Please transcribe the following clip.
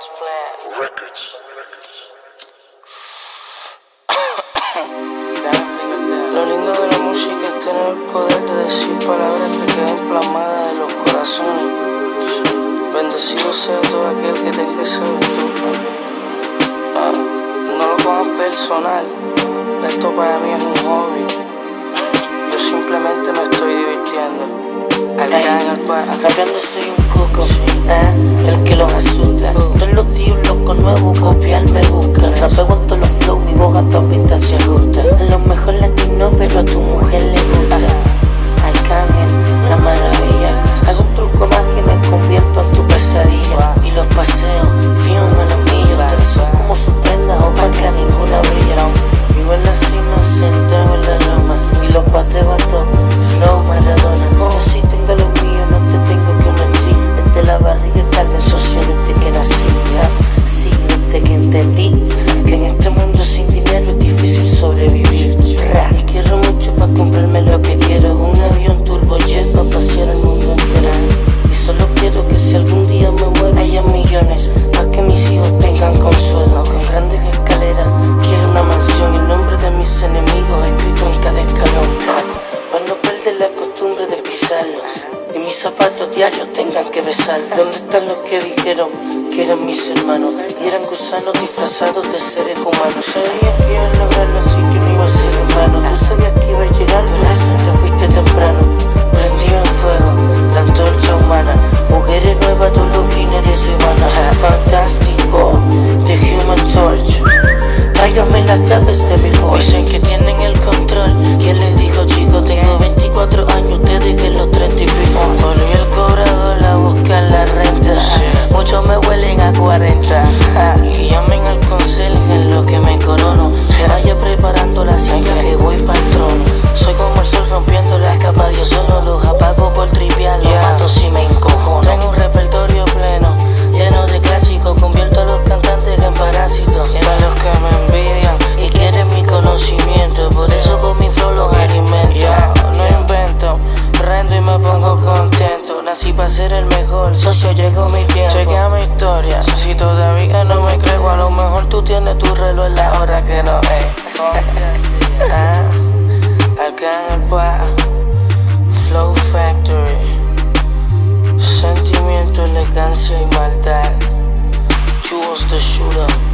Records. Lo lindo de la música es tener el poder de decir palabras que queden plasmadas en los corazones. Bendecido sea todo aquel que tenga que ser tú. No lo pongas personal, esto para mí es un hobby. Yo simplemente me estoy divirtiendo. Rapeando soy un coco, el que los asusta. Todos los tíos locos nuevos copiar me buscan. Rapeo con todos los flow, mi voz a tu pista se ajusta. A lo mejor latino, pero a tu mujer le gusta. Arcángel, la maravilla. Hago un truco más que me convierto en tu pesadilla. Y los paseos, fío en los míos. Ustedes son como sus prendas opacas, ninguna brilla. Vivo en la cima, sentado en la loma. Y los pateo a todos, flow Maradona. Yo sí tengo lo mío, no te tengo que mentir. Desde la barriga tal socio desde que nací. Sí, desde que entendí que en este mundo sin dinero es difícil sobrevivir. Y quiero mucho para comprarme lo que quiero. Un avión turbojet para pasear el mundo entero. Y solo quiero que si algún día me muero haya millones para que mis hijos tengan consuelo. Con grandes escaleras quiero una mansión. El nombre de mis enemigos escrito en cada escalón. Para no perder la costumbre de pisarlos y mis zapatos diarios tengan que besar. ¿Dónde están los que dijeron que eran mis hermanos? Y eran gusanos disfrazados de seres humanos. Sabías que iba a lograrlo, así que no iba a ser en vano. Tú sabías que iba a llegar, pero te fuiste temprano. Prendido en fuego, la antorcha humana. Mujeres nuevas, todos los fines de su Ivana. Fantástico, The Human Torch. Tráigame las llaves de mi voz. Dicen que tienen el control. ¿Quién les dijo, chicos? Tengo 24 años, ustedes que los 30 y pico. Volví el cobrador a buscar la renta. Muchos me huelen a 40. Y llamen al conserje en lo que me corono. Que vaya preparando la silla que voy para el trono. Soy como el sol rompiendo las capas. Yo solo los apago por trivial. Los mato si me encojono. Tengo un repertorio pleno, lleno de clásicos. Convierto a los cantantes en parásitos. Para los que me envidian y quieren mi conocimiento, por eso con mi flow los alimento. No invento, prendo y me pongo contento. Nací para ser el mejor, socio, llegó mi tiempo. Chequea mi historia, si todavía no me creo, a lo mejor tú tienes tu reloj en la hora que no es. Arcángel Pa, Flow Factory. Sentimiento, elegancia y maldad. Jules the Shooter.